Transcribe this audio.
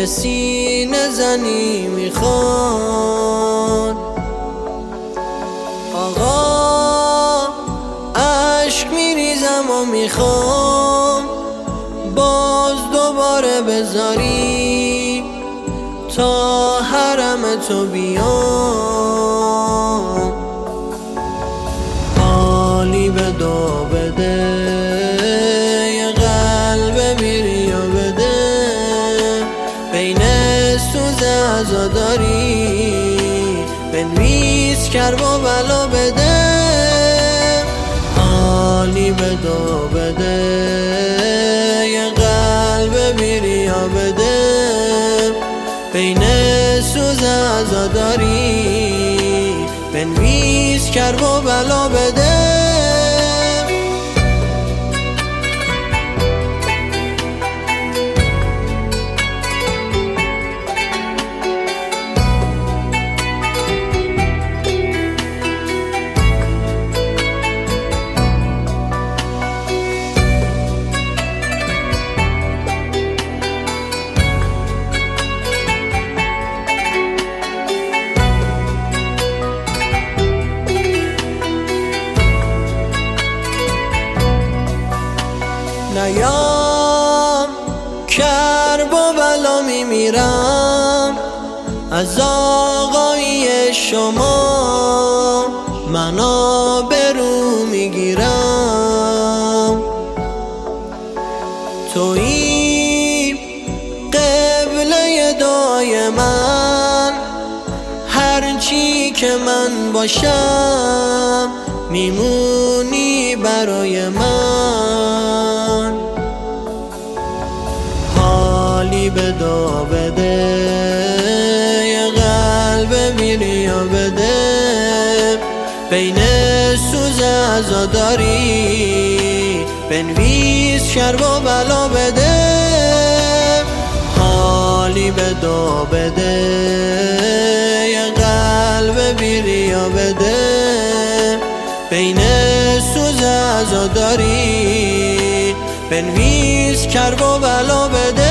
یه سینه زنی میخواد. آقا عشق میریزم و میخوام باز دوباره بذاری تا حرم تو بیام. حالی به دو بده، یه قلب بیریا بده، بین سوز عزاداری بنویس کرب و بلا بده. حالی به دو بده، یه قلب بیریا بده، بین سوز عزاداری بنویس کرب و بلا بده. نیام کرب و بلا میمیرم از آقای شما، من آبرو میگیرم. تویی قبله دعای من، هرچی که من باشم میمونی برای من. حالی به دو بده، یه قلب بیریا بده، بین سوز عزاداری بنویس کرب و بلا بده. حالی به دو بده، یه قلب بیریا بده، بین سوز عزاداری بنویس کرب و بلا بده.